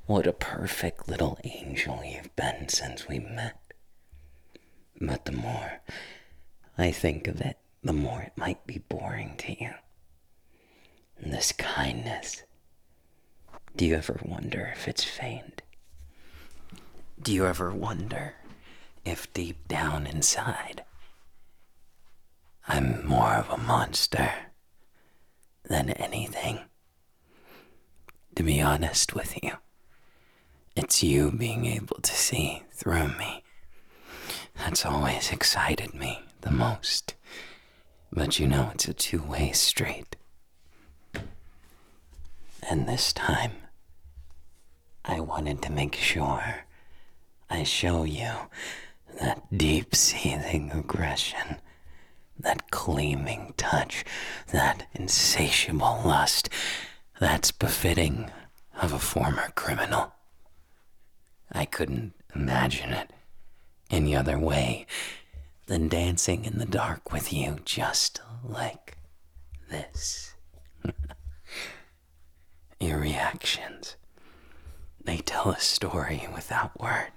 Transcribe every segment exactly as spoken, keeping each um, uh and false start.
What a perfect little angel you've been since we met. But the more I think of it, the more it might be boring to you. This kindness. Do you ever wonder if it's feigned? Do you ever wonder if deep down inside I'm more of a monster than anything? To be honest with you, it's you being able to see through me that's always excited me the most. But you know it's a two-way street. And this time, I wanted to make sure I show you that deep-seething aggression, that claiming touch, that insatiable lust that's befitting of a former criminal. I couldn't imagine it any other way than dancing in the dark with you just like this. Your reactions, they tell a story without word.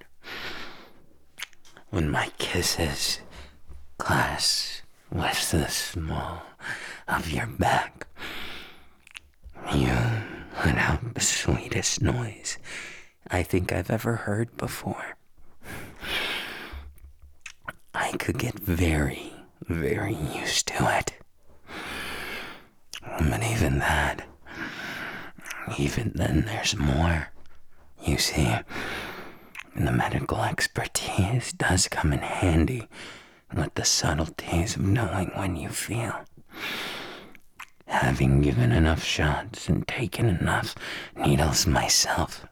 When my kisses clash with the small of your back, you let out the sweetest noise I think I've ever heard before. I could get very, very used to it. But even that, even then there's more. You see, the medical expertise does come in handy with the subtleties of knowing when you feel. Having given enough shots and taken enough needles myself,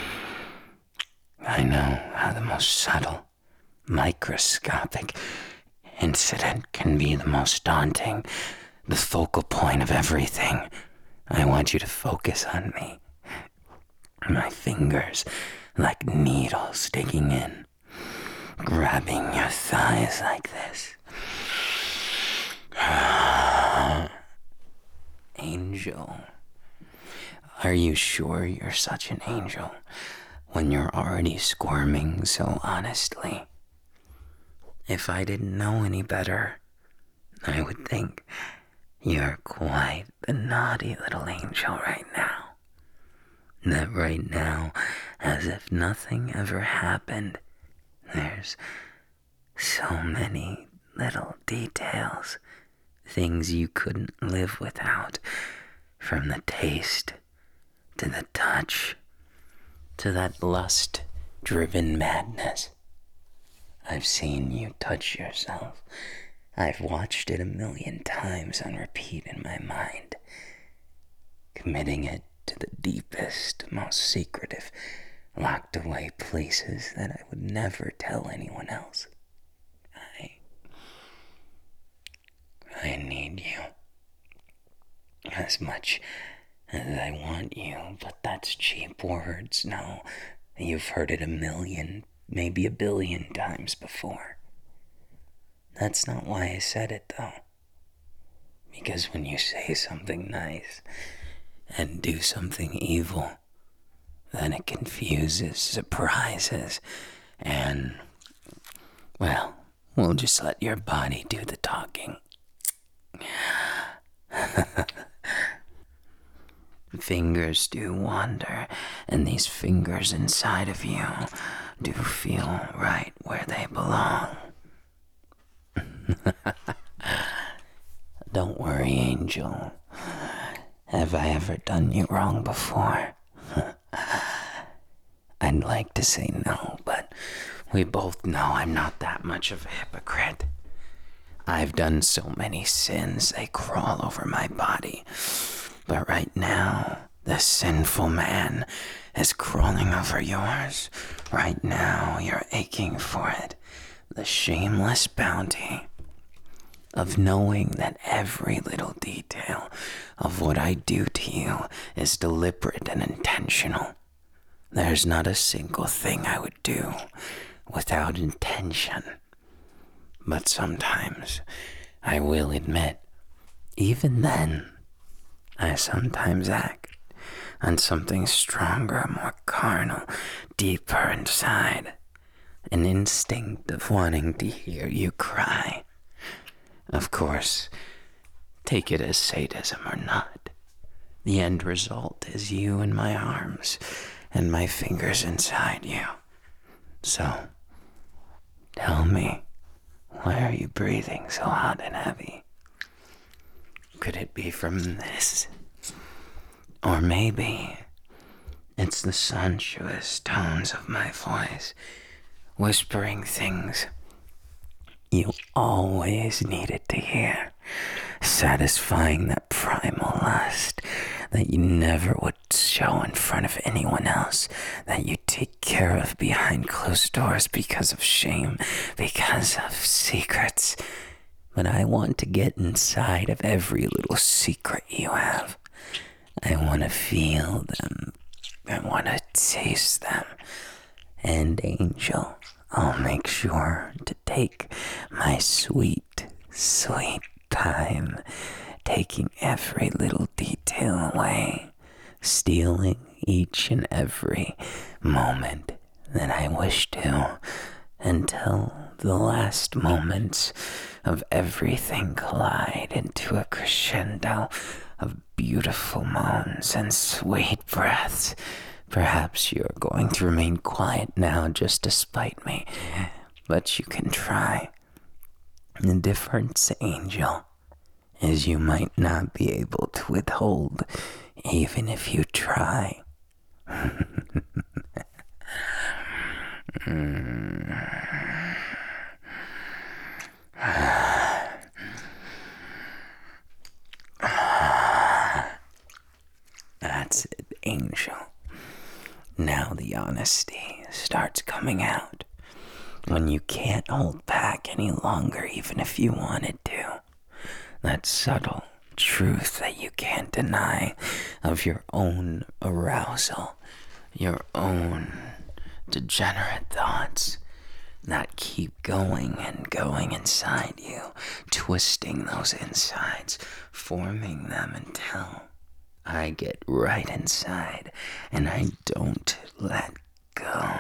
I know how the most subtle, microscopic incident can be the most daunting, the focal point of everything. I want you to focus on me. My fingers like needles digging in, grabbing your thighs like this. Angel, are you sure you're such an angel when you're already squirming so honestly? If I didn't know any better, I would think you're quite the naughty little angel right now. That right now, as if nothing ever happened, there's so many little details, things you couldn't live without, from the taste to the touch to that lust-driven madness. I've seen you touch yourself. I've watched it a million times on repeat in my mind, committing it to the deepest, most secretive, locked away places that I would never tell anyone else. I... I need you. As much as I want you, but that's cheap words. No, you've heard it a million, maybe a billion times before. That's not why I said it, though. Because when you say something nice and do something evil, then it confuses, surprises, and, well, we'll just let your body do the talking. Fingers do wander, and these fingers inside of you do feel right where they belong. Don't worry, Angel. Have I ever done you wrong before? I'd like to say no, but we both know I'm not that much of a hypocrite. I've done so many sins, they crawl over my body. But right now, the sinful man is crawling over yours. Right now, you're aching for it. The shameless bounty of knowing that every little detail of what I do to you is deliberate and intentional. There's not a single thing I would do without intention. But sometimes, I will admit, even then, I sometimes act on something stronger, more carnal, deeper inside. An instinct of wanting to hear you cry. Of course, take it as sadism or not. The end result is you in my arms and my fingers inside you. So, tell me, why are you breathing so hot and heavy? Could it be from this? Or maybe it's the sensuous tones of my voice, whispering things you always needed to hear, satisfying that primal lust that you never would show in front of anyone else, that you take care of behind closed doors because of shame, because of secrets. But I want to get inside of every little secret you have. I want to feel them. I want to taste them. And Angel, I'll make sure to take my sweet, sweet time, taking every little detail away, stealing each and every moment that I wish to, until the last moments of everything collide into a crescendo of beautiful moans and sweet breaths. Perhaps you're going to remain quiet now just to spite me, but you can try. The difference, Angel, is you might not be able to withhold even if you try. mm. That's it, Angel. Now the honesty starts coming out. When you can't hold back any longer, even if you wanted to. That subtle truth that you can't deny of your own arousal, your own degenerate thoughts that keep going and going inside you, twisting those insides, forming them until I get right inside and I don't let go.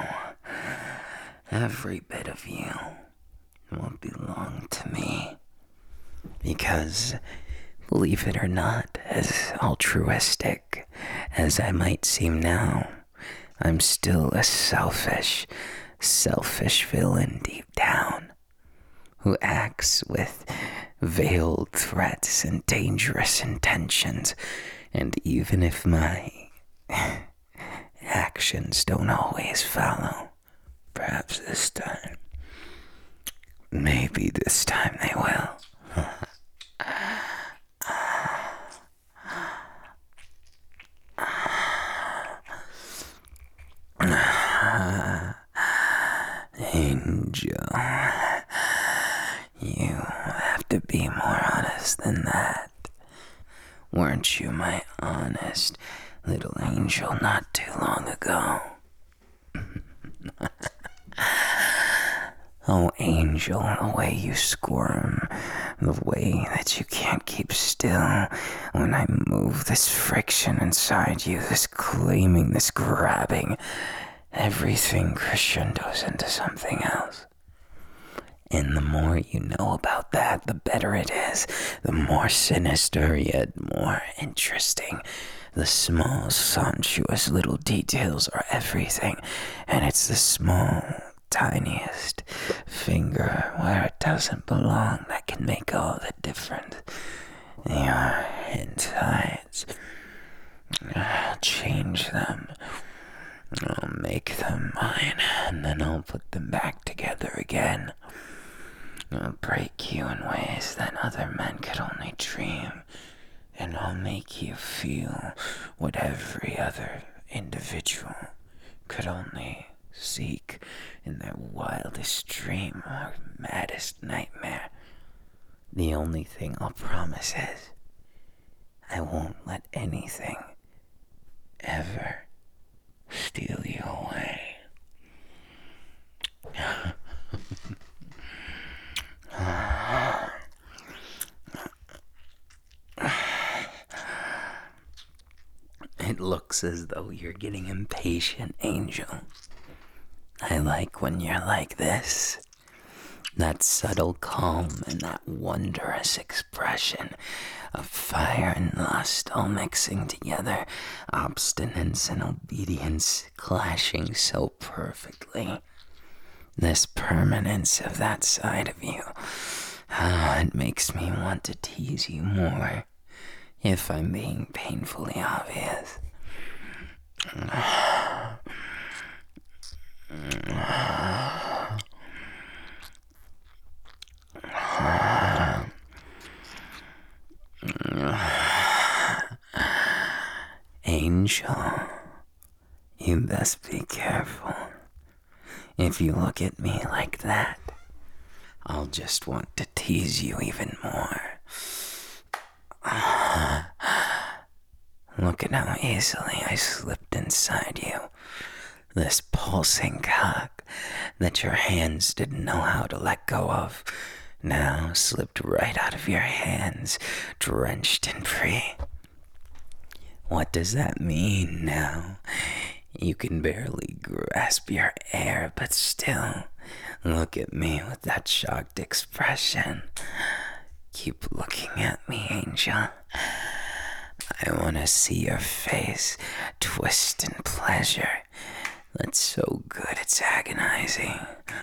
Every bit of you will belong to me. Because, believe it or not, as altruistic as I might seem now, I'm still a selfish, selfish villain deep down, who acts with veiled threats and dangerous intentions. And even if my actions don't always follow, perhaps this time, maybe this time they will. Angel, you have to be more honest than that. Weren't you my honest little angel not too long ago? Oh, Angel, the way you squirm, the way that you can't keep still when I move, this friction inside you, this claiming, this grabbing, everything crescendos into something else. And the more you know about that, the better it is. The more sinister, yet more interesting. The small, sumptuous little details are everything. And it's the small, tiniest finger where it doesn't belong that can make all the difference. Your insides. I'll change them. I'll make them mine, and then I'll put them back together again. I'll break you in ways that other men could only dream, and I'll make you feel what every other individual could only seek in their wildest dream or maddest nightmare. The only thing I'll promise is, I won't let anything ever steal you away. It looks feels as though you're getting impatient, Angel. I like when you're like this. That subtle calm and that wondrous expression of fire and lust all mixing together, obstinance and obedience clashing so perfectly. This permanence of that side of you, oh, it makes me want to tease you more, if I'm being painfully obvious. Angel, you best be careful. If you look at me like that, I'll just want to tease you even more. Look at how easily I slipped inside you. This pulsing cock that your hands didn't know how to let go of now slipped right out of your hands, drenched in pre. What does that mean now? You can barely grasp your air, but still, look at me with that shocked expression. Keep looking at me, Angel. I want to see your face twist in pleasure. That's so good it's agonizing.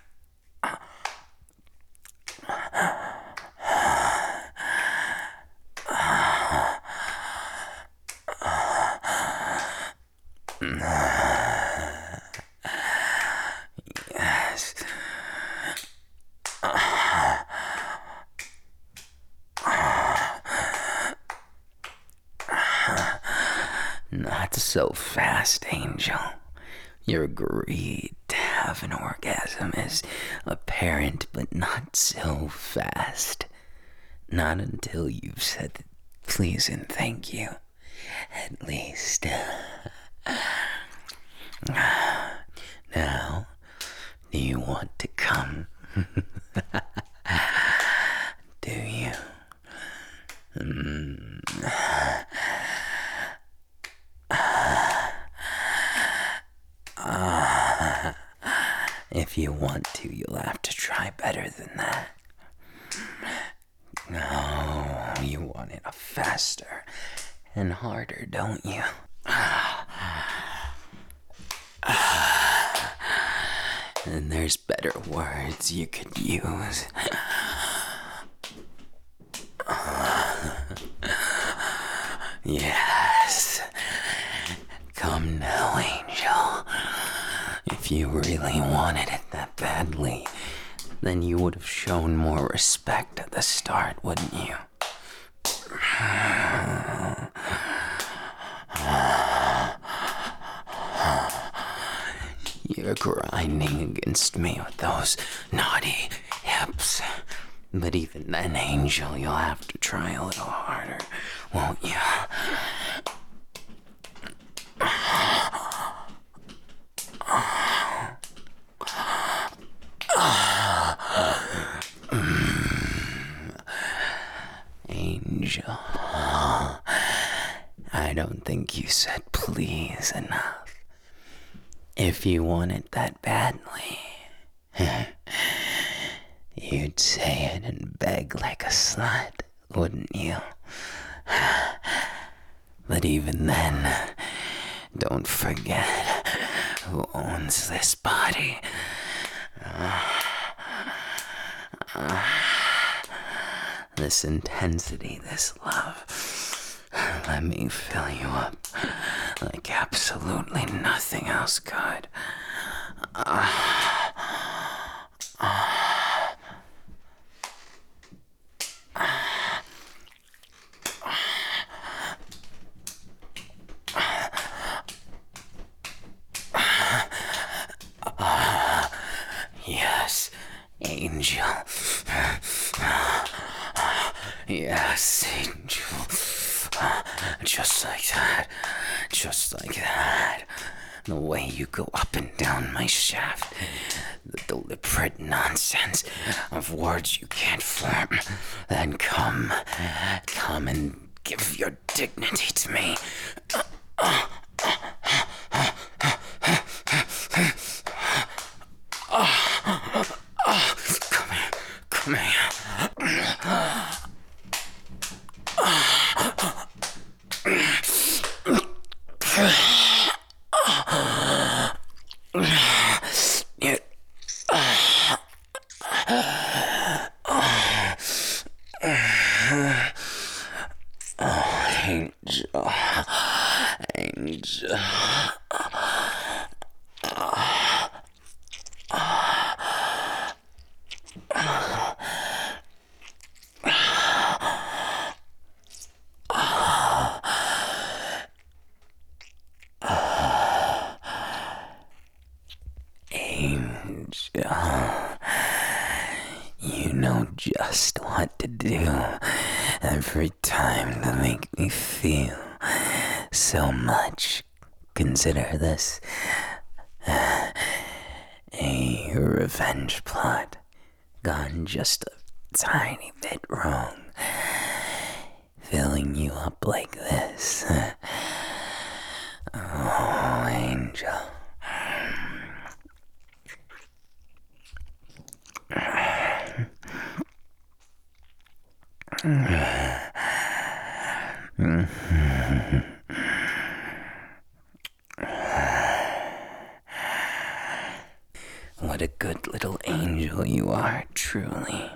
Yes. Not so fast, Angel. Your greed to have an orgasm is apparent, but not so fast. Not until you've said please and thank you, at least. Now, do you want to come? Do you? Mm. Uh, if you want to, you'll have to try better than that. No, you want it faster and harder, don't you? And there's better words you could use. Yes. Come now, Angel. If you really wanted it that badly, then you would have shown more respect at the start, wouldn't you? You're grinding against me with those naughty hips. But even then, Angel, you'll have to try a little harder, won't you? Angel, I don't think you said please enough. If you want it that badly, you'd say it and beg like a slut, wouldn't you? But even then, don't forget who owns this body. Uh, uh, this intensity, this love, let me fill you up like absolutely nothing else could. Uh, uh, Yes, Angel. Yes, Angel. Just like that. Just like that. The way you go up and down my shaft. The deliberate nonsense of words you can't form. Then come. Come and give your dignity to me. Uh, uh, uh. Angel, you know just what to do every time to make me feel so much. Consider this uh, a revenge plot gone just a tiny bit wrong. Filling you up like this. Oh, Angel. What a good little angel you are, truly.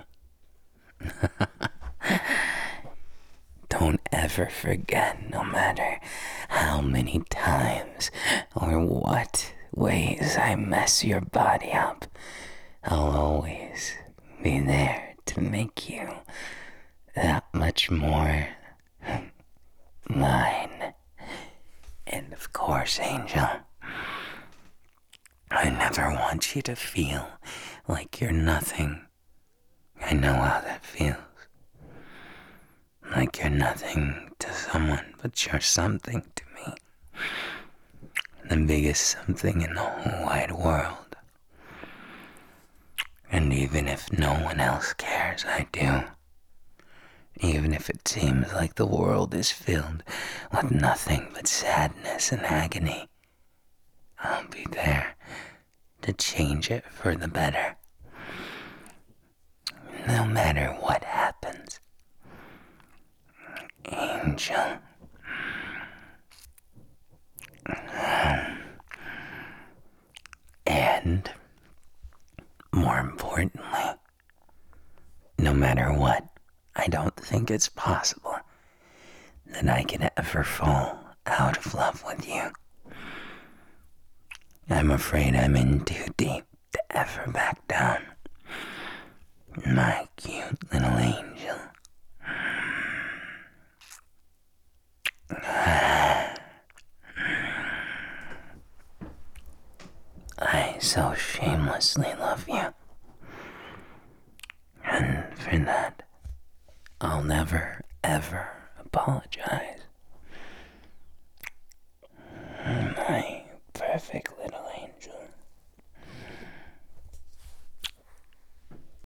Don't ever forget, no matter how many times or what ways I mess your body up, I'll always be there to make you that much more mine. And of course, Angel, I never want you to feel like you're nothing. I know how that feels. Like you're nothing to someone, but you're something to me. The biggest something in the whole wide world. And even if no one else cares, I do. Even if it seems like the world is filled with nothing but sadness and agony, I'll be there to change it for the better. No matter what happens. Angel. And, more importantly, no matter what, I don't think it's possible that I can ever fall out of love with you. I'm afraid I'm in too deep to ever back down. My cute little angel. I so shamelessly love you. And for that, I'll never, ever apologize. My perfect